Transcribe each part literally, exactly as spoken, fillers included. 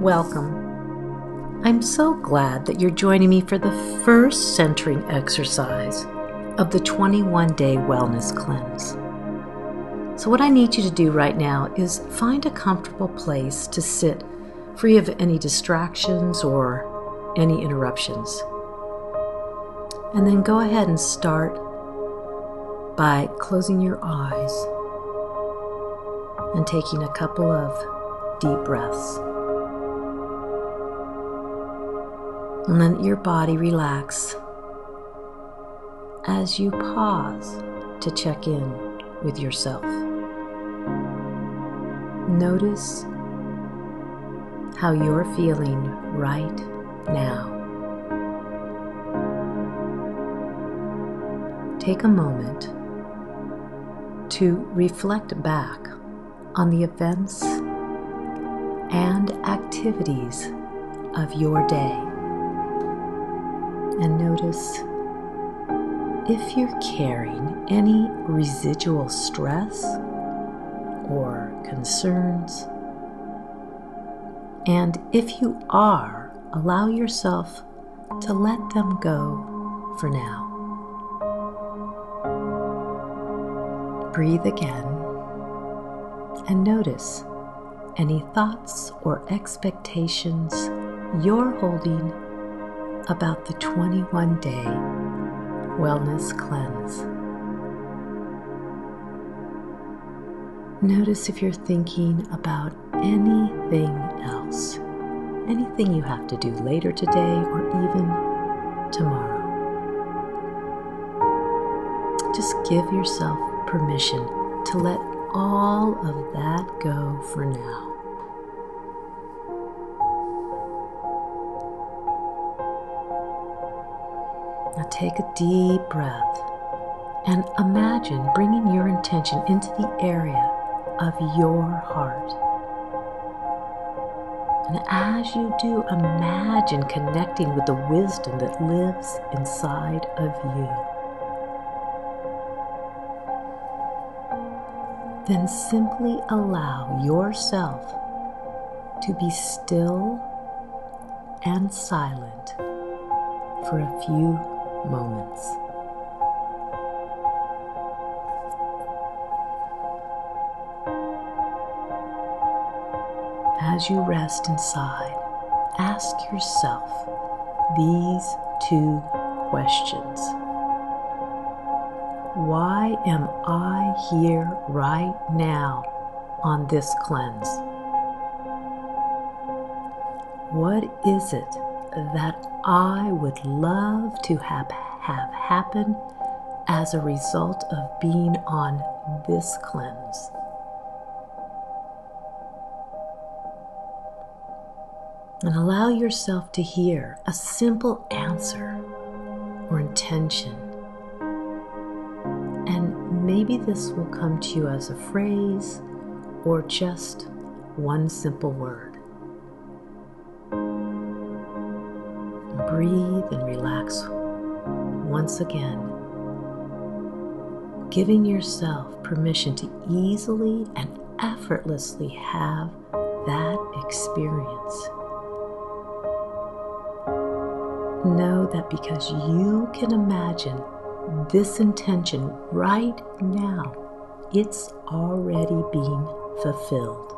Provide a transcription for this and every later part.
Welcome. I'm so glad that you're joining me for the first centering exercise of the twenty-one day Wellness Cleanse. So what I need you to do right now is find a comfortable place to sit free of any distractions or any interruptions. And then go ahead and start by closing your eyes and taking a couple of deep breaths. And let your body relax as you pause to check in with yourself. Notice how you're feeling right now. Take a moment to reflect back on the events and activities of your day. And notice if you're carrying any residual stress or concerns. And if you are, allow yourself to let them go for now. Breathe again and notice any thoughts or expectations you're holding about the twenty-one day Wellness Cleanse. Notice if you're thinking about anything else, anything you have to do later today or even tomorrow. Just give yourself permission to let all of that go for now. Now take a deep breath and imagine bringing your intention into the area of your heart. And as you do, imagine connecting with the wisdom that lives inside of you. Then simply allow yourself to be still and silent for a few moments. As you rest inside, ask yourself these two questions. Why am I here right now on this cleanse? What is it that I would love to have, have happen as a result of being on this cleanse? And allow yourself to hear a simple answer or intention. And maybe this will come to you as a phrase or just one simple word. Breathe and relax once again, giving yourself permission to easily and effortlessly have that experience. Know that because you can imagine this intention right now, it's already being fulfilled.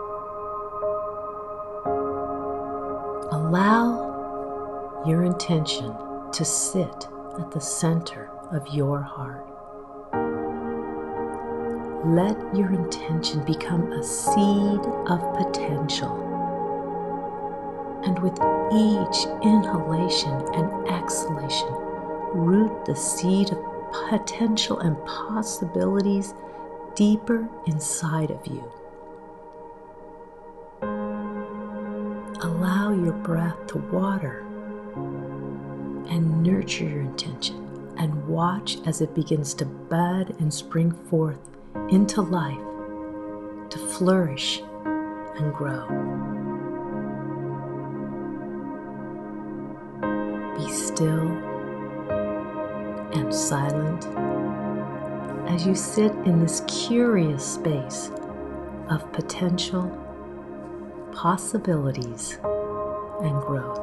Allow your intention to sit at the center of your heart. Let your intention become a seed of potential. And with each inhalation and exhalation, root the seed of potential and possibilities deeper inside of you. Allow your breath to water and nurture your intention, and watch as it begins to bud and spring forth into life, to flourish and grow. Be still and silent as you sit in this curious space of potential possibilities and growth.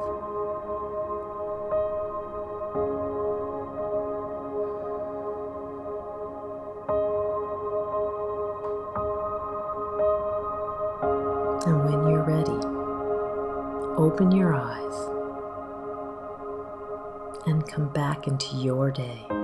And when you're ready, open your eyes and come back into your day.